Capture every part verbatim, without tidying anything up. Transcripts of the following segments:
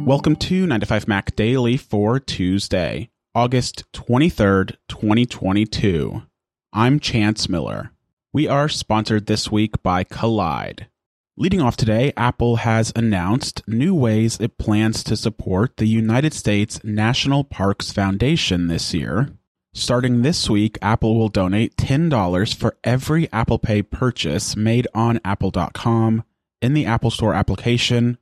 Welcome to nine to five Mac Daily for Tuesday, August twenty-third, twenty twenty-two. I'm Chance Miller. We are sponsored this week by Kolide. Leading off today, Apple has announced new ways it plans to support the United States National Parks Foundation this year. Starting this week, Apple will donate ten dollars for every Apple Pay purchase made on apple dot com, in the Apple Store application,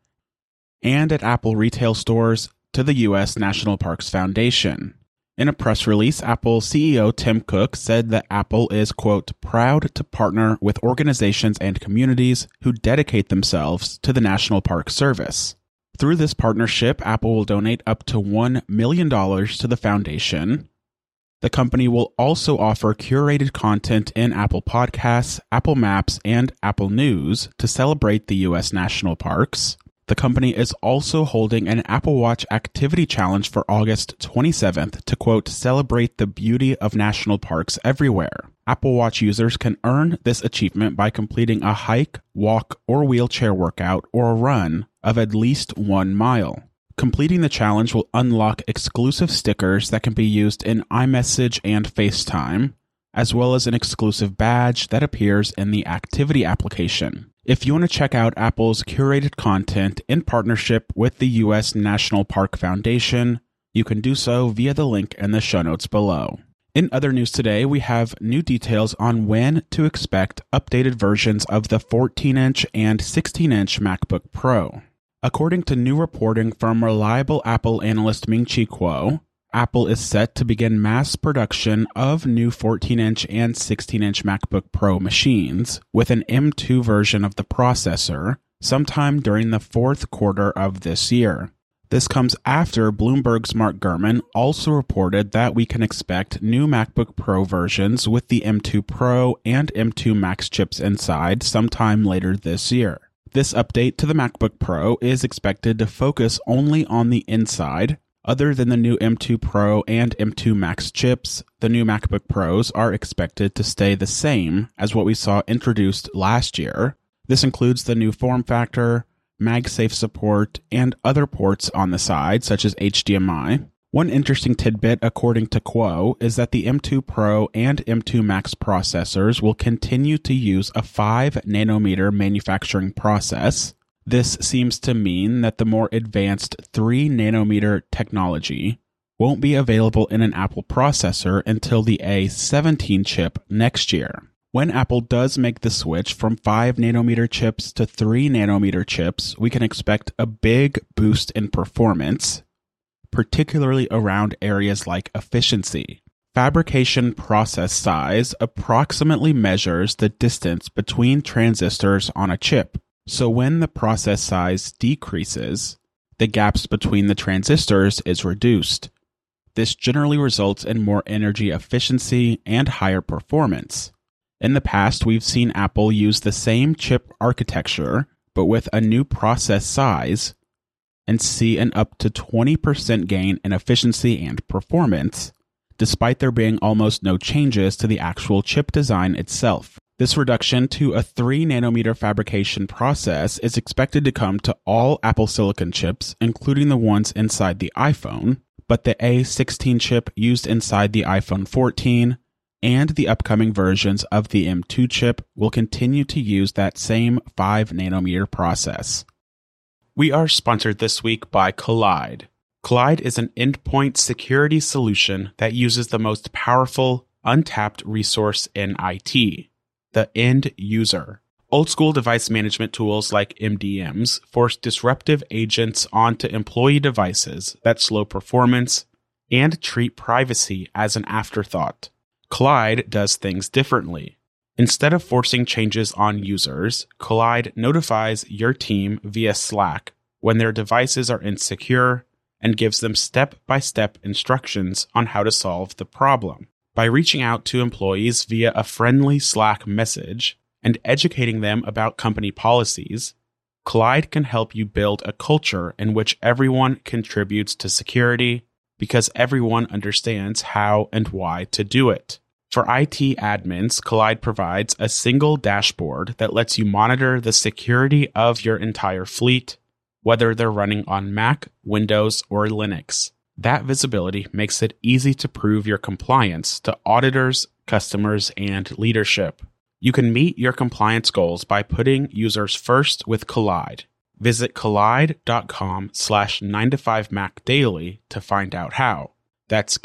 and at Apple retail stores to the U S National Parks Foundation. In a press release, Apple C E O Tim Cook said that Apple is, quote, proud to partner with organizations and communities who dedicate themselves to the National Park Service. Through this partnership, Apple will donate up to one million dollars to the foundation. The company will also offer curated content in Apple Podcasts, Apple Maps, and Apple News to celebrate the U S national parks. The company is also holding an Apple Watch Activity Challenge for August twenty-seventh to, quote, celebrate the beauty of national parks everywhere. Apple Watch users can earn this achievement by completing a hike, walk, or wheelchair workout or a run of at least one mile. Completing the challenge will unlock exclusive stickers that can be used in iMessage and FaceTime, as well as an exclusive badge that appears in the Activity application. If you want to check out Apple's curated content in partnership with the U S National Park Foundation, you can do so via the link in the show notes below. In other news today, we have new details on when to expect updated versions of the fourteen inch and sixteen inch MacBook Pro. According to new reporting from reliable Apple analyst Ming-Chi Kuo, Apple is set to begin mass production of new fourteen inch and sixteen inch MacBook Pro machines with an M two version of the processor sometime during the fourth quarter of this year. This comes after Bloomberg's Mark Gurman also reported that we can expect new MacBook Pro versions with the M two Pro and M two Max chips inside sometime later this year. This update to the MacBook Pro is expected to focus only on the inside. Other than the new M two Pro and M two Max chips, the new MacBook Pros are expected to stay the same as what we saw introduced last year. This includes the new form factor, MagSafe support, and other ports on the side, such as H D M I. One interesting tidbit, according to Kuo, is that the M two Pro and M two Max processors will continue to use a five nanometer manufacturing process. This seems to mean that the more advanced three nanometer technology won't be available in an Apple processor until the A seventeen chip next year. When Apple does make the switch from five nanometer chips to three nanometer chips, we can expect a big boost in performance, particularly around areas like efficiency. Fabrication process size approximately measures the distance between transistors on a chip. So when the process size decreases, the gaps between the transistors is reduced. This generally results in more energy efficiency and higher performance. In the past, we've seen Apple use the same chip architecture, but with a new process size, and see an up to twenty percent gain in efficiency and performance, despite there being almost no changes to the actual chip design itself. This reduction to a three nanometer fabrication process is expected to come to all Apple Silicon chips, including the ones inside the iPhone, but the A sixteen chip used inside the iPhone fourteen and the upcoming versions of the M two chip will continue to use that same five nanometer process. We are sponsored this week by Kolide. Kolide is an endpoint security solution that uses the most powerful, untapped resource in I T, the end user. Old-school device management tools like M D Ms force disruptive agents onto employee devices that slow performance and treat privacy as an afterthought. Kolide does things differently. Instead of forcing changes on users, Kolide notifies your team via Slack when their devices are insecure and gives them step-by-step instructions on how to solve the problem. By reaching out to employees via a friendly Slack message and educating them about company policies, Kolide can help you build a culture in which everyone contributes to security because everyone understands how and why to do it. For I T admins, Kolide provides a single dashboard that lets you monitor the security of your entire fleet, whether they're running on Mac, Windows, or Linux. That visibility makes it easy to prove your compliance to auditors, customers, and leadership. You can meet your compliance goals by putting users first with Kolide. Visit kolide.com slash 9 to 5 Mac Daily to find out how. That's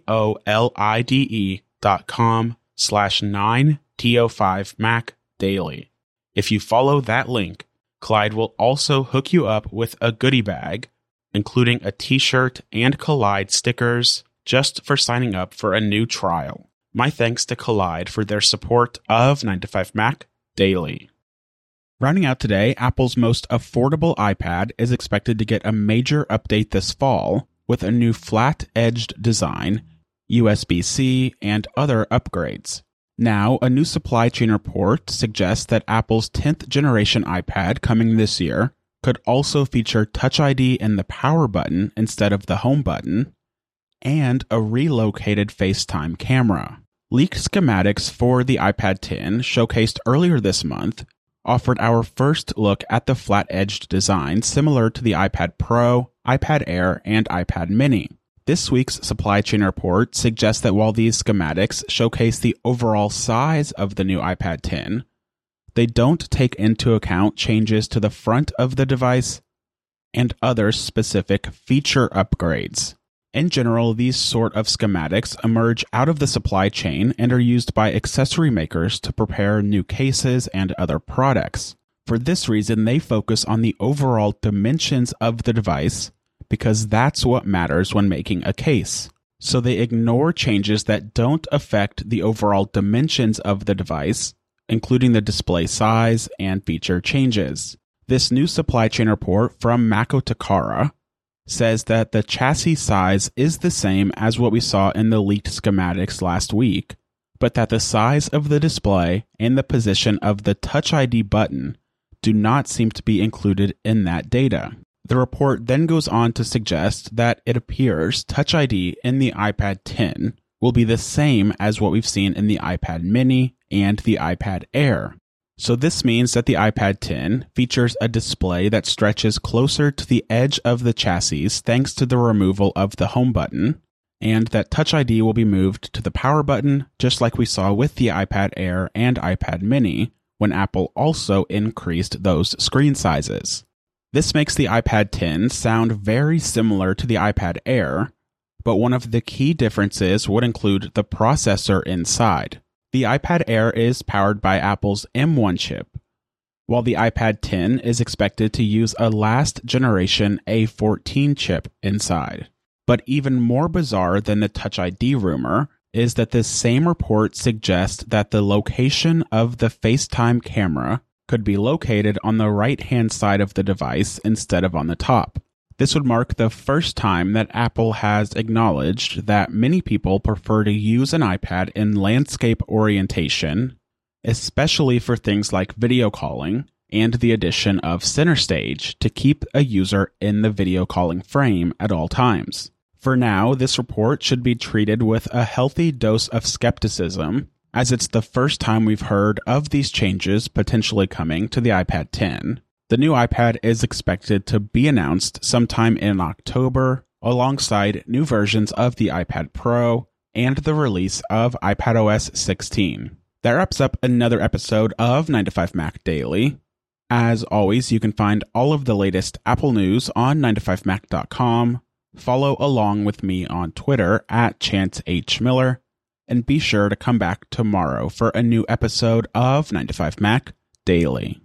K-O-L-I-D-E dot com slash 9 T O 5 Mac Daily. If you follow that link, Kolide will also hook you up with a goodie bag, including a t-shirt and Kolide stickers, just for signing up for a new trial. My thanks to Kolide for their support of nine to five Mac Daily. Rounding out today, Apple's most affordable iPad is expected to get a major update this fall with a new flat-edged design, U S B C, and other upgrades. Now, a new supply chain report suggests that Apple's tenth generation iPad coming this year could also feature Touch I D in the power button instead of the home button, and a relocated FaceTime camera. Leaked schematics for the iPad ten, showcased earlier this month, offered our first look at the flat-edged design similar to the iPad Pro, iPad Air, and iPad Mini. This week's supply chain report suggests that while these schematics showcase the overall size of the new iPad ten, they don't take into account changes to the front of the device and other specific feature upgrades. In general, these sort of schematics emerge out of the supply chain and are used by accessory makers to prepare new cases and other products. For this reason, they focus on the overall dimensions of the device, because that's what matters when making a case. So they ignore changes that don't affect the overall dimensions of the device, including the display size and feature changes. This new supply chain report from Mako Takara says that the chassis size is the same as what we saw in the leaked schematics last week, but that the size of the display and the position of the Touch I D button do not seem to be included in that data. The report then goes on to suggest that it appears Touch I D in the iPad ten will be the same as what we've seen in the iPad Mini and the iPad Air. So this means that the iPad ten features a display that stretches closer to the edge of the chassis thanks to the removal of the home button, and that Touch I D will be moved to the power button just like we saw with the iPad Air and iPad Mini when Apple also increased those screen sizes. This makes the iPad ten sound very similar to the iPad Air, but one of the key differences would include the processor inside. The iPad Air is powered by Apple's M one chip, while the iPad ten is expected to use a last generation A fourteen chip inside. But even more bizarre than the Touch I D rumor is that this same report suggests that the location of the FaceTime camera could be located on the right-hand side of the device instead of on the top. This would mark the first time that Apple has acknowledged that many people prefer to use an iPad in landscape orientation, especially for things like video calling and the addition of Center Stage to keep a user in the video calling frame at all times. For now, this report should be treated with a healthy dose of skepticism, as it's the first time we've heard of these changes potentially coming to the iPad ten. The new iPad is expected to be announced sometime in October, alongside new versions of the iPad Pro and the release of iPadOS sixteen. That wraps up another episode of nine to five Mac Daily. As always, you can find all of the latest Apple news on nine to five mac dot com. Follow along with me on Twitter at Chance H. Miller, and be sure to come back tomorrow for a new episode of nine to five Mac Daily.